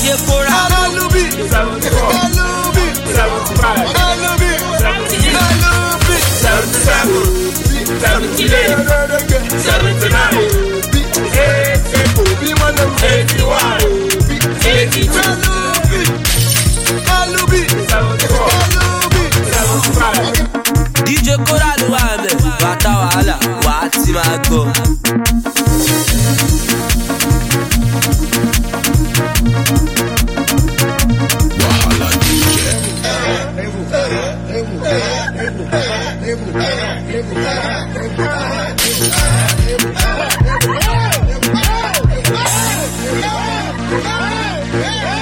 DJ Kora. Alubi. 74. Alubi. 75. Alubi. 76. Alubi. 77. 78. 79. 80. 81. 82. Alubi. 74. Alubi. 75. DJ Kora ló wà ńbẹ̀. Bàtà wàhálà wà á ti máa gbọ́. Wahala DJ. Hey!